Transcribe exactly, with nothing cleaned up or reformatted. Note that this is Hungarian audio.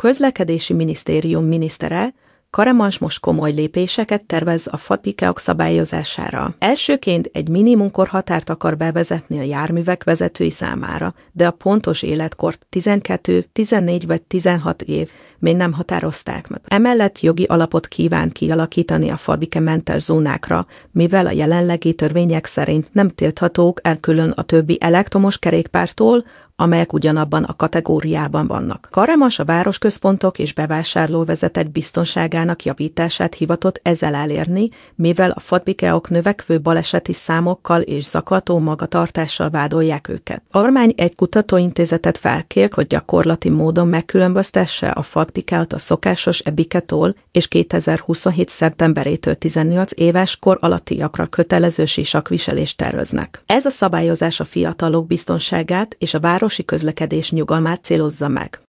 közlekedési minisztérium minisztere, Karemans most komoly lépéseket tervez a fatpikeok szabályozására. Elsőként egy minimumkorhatárt akar bevezetni a járművek vezetői számára, de a pontos életkort tizenkettő, tizennégy vagy tizenhat év még nem határozták meg. Emellett jogi alapot kíván kialakítani a fatpike-mentes zónákra, mivel a jelenlegi törvények szerint nem tilthatók el külön a többi elektromos kerékpártól, amelyek ugyanabban a kategóriában vannak. Karemans a városközpontok és bevásárlóvezetek biztonságának javítását hivatott ezzel elérni, mivel a fatpikeok növekvő baleseti számokkal és zaklató magatartással vádolják őket. A kormány egy kutatóintézetet felkér, hogy gyakorlati módon megkülönböztesse a fatpikeot a szokásos ebiketól, és kétezer-huszonhét. szeptemberétől tizennyolc éves kor alattiakra kötelező sisakviselést terveznek. Ez a szabályozás a fiatalok biztonságát és a városi közlekedés nyugalmát célozza meg.